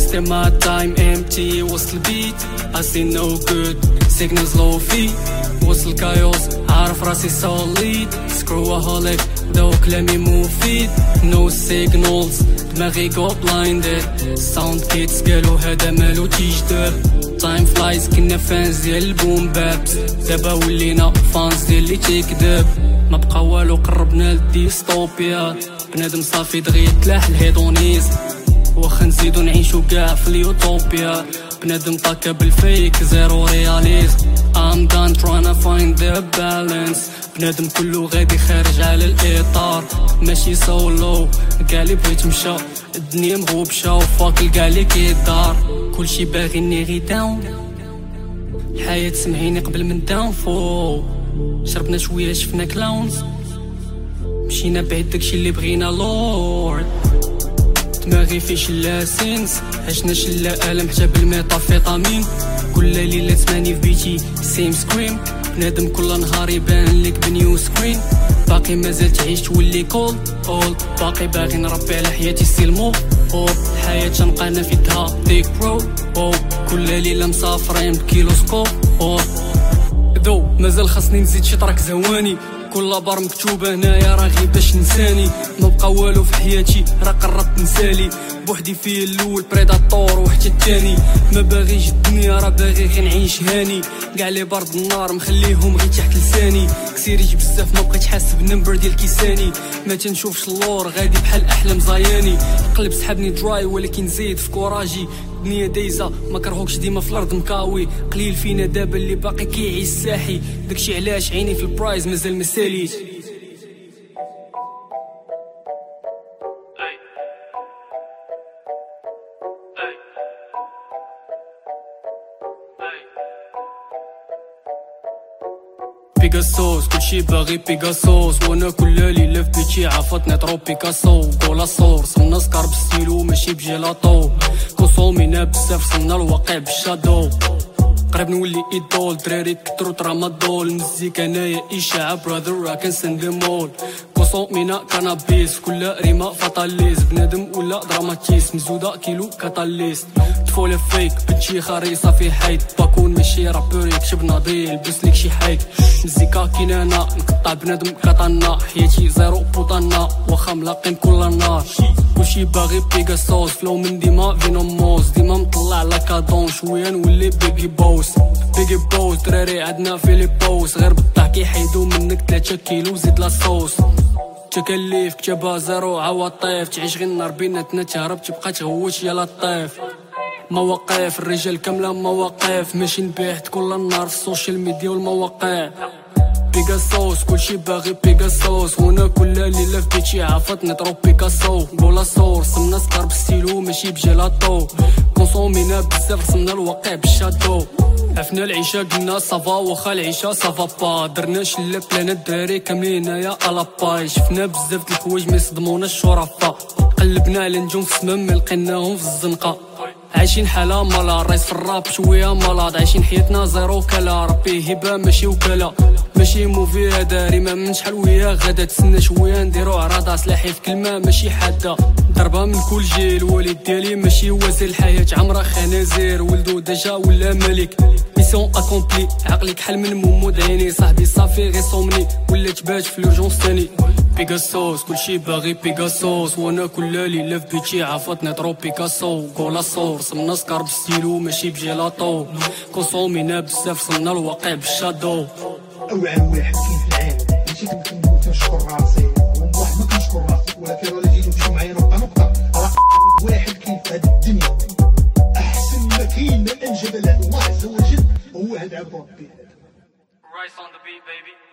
wasting my time empty وسط البيت I see no good signals low في وسط الكايوس عارف راسي solid screwaholic دو كلامي مفيد no signals دماغي go blinded sound kids قالوا هذا مالو تيجدر time flies كنا فانز ديال البوم بابس دابا ولينا فانز ديال اللي تيكذب ما بقى والو قربنا للديستوبيا بنادم صافي دغيا تلاح الهيدونيز واخا نزيدو نعيشو كاع في اليوتوبيا بنادم طاكا بالفيك زيرو رياليز I'm done trying to find the balance بنادم كله غادي خارج على الاطار ماشي سولو كاع اللي بغيت مشى الدنيا مغوبشه وفاك كاع اللي كيدار كلشي باغي نيغي داون الحياه سمعيني قبل من داون فو شربنا شويه شفنا كلاونز مشينا بعيد داكشي اللي بغينا لورد دماغي في شلا سينس عشنا شلا الم حتى بالميتافيتامين كل ليله تسمعني في بيتي سيم سكريم بنادم كل نهار يبان لك بنيو سكرين باقي مازال تعيش تولي كول اول باقي باغي نربي على حياتي سيلمو الحياه تنبقى انا فيها ديك برو كل ليله مسافرين بكيلوسكوب ذو مازال خاصني نزيد شي طراك زواني كل بار مكتوبه هنايا راه غير باش نساني ما بقى والو في حياتي راه قربت نسالي بوحدي في الاول بريداتور وحتى الثاني ما باغيش الدنيا راه باغي غير نعيش هاني كاع لي برد النار مخليهم غير تحت لساني كسيريت بزاف ما بقيت حاسب بالنمبر ديال كيساني ما تنشوفش اللور غادي بحال احلام زاياني القلب سحبني دراي ولكن زيد في كوراجي الدنيا دايزه ما كرهوكش ديما في الارض مكاوي قليل فينا دابا اللي باقي كيعيش ساحي داكشي علاش عيني في البرايز مازال مساليت بيكاسوس كلشي باغي بيكاسوس وانا كل ليله في بيتي عافتني طرو بيكاسو كولا صور صمنا سكار بالستيلو ماشي بجيلاطو كونسومينا بزاف صلنا الواقع بالشادو قريب نولي ايدول دراري كترو ترامادول المزيكا انايا اشاعه براذر راه كنسند مول كونسومينا كانابيس كل ريما فاتاليز بنادم ولا دراماتيس مزوده كيلو كاتاليست طفوله فيك بنتي خريصه في حيط باكون ماشي رابور يكتب ناضي يلبس لك شي حيط مزيكا كينانا نقطع بنادم كاتانا حياتي زيرو بوطانا واخا ملاقين كل نار كلشي باغي بيكاسوس فلو من ديما فينوموس ديما مطلع على كادون شويه نولي بيجي بوس دراري عندنا فيليبوس غير بالطاح كيحيدو منك 3 كيلو زيد لاصوص تكليف كتابة زيرو عواطيف تعيش غير النار بيناتنا تهرب تبقى تغوت يا لطيف مواقف الرجال كاملة مواقف ماشي نبيحت كل النهار في السوشيال ميديا والمواقع بيكاسوس كلشي باغي بيكاسوس وانا كل ليله في بيتي عافتني طرو بيكاسو كولا صور صمنا سكار بالستيلو ماشي بجيلاطو كونسومينا بزاف رسمنا الواقع بالشادو عفنا العيشه قلنا صافا واخا العيشه صافا با درنا شله بلان الدراري كاملين هنايا الاباي شفنا بزاف د الحوايج ما يصدمونا الشرفاء قلبنا على نجوم في السما ما لقيناهم في الزنقه عايشين حاله مالا رايس في الراب شويه مالاد عايشين حياتنا زيرو كلا ربي هبه ماشي وكاله ماشي موفي هذا ريما من شحال ويا غدا تسنى شويه نديرو عراضه سلاحي في كلمه ماشي حاده ضربه من كل جيل الوالد ديالي ماشي وازن الحياه عمرها خنازير ولدو ديجا ولا ملك ميسيون اكومبلي عقلك حل من مومود عيني صاحبي صافي غير صومني ولا تبات في لورجونس تاني بيكاسوس كلشي باغي بيكاسوس وانا كل ليله في بيتي عافتني طرو بيكاسو كولا صور صمنا سكار بالستيلو ماشي بجيلاطو كونسومينا بزاف صمنا الواقع بالشادو عام واحد كيف العام ماشي كنموت نشكر راسي والله ما كنشكر راسي ولكن راه جيتو تمشيو معايا نقطه راه واحد كاين في هذه الدنيا احسن ما كاين من انجب الله عز وجل هو هذا عبد ربي. Rice on the beat baby.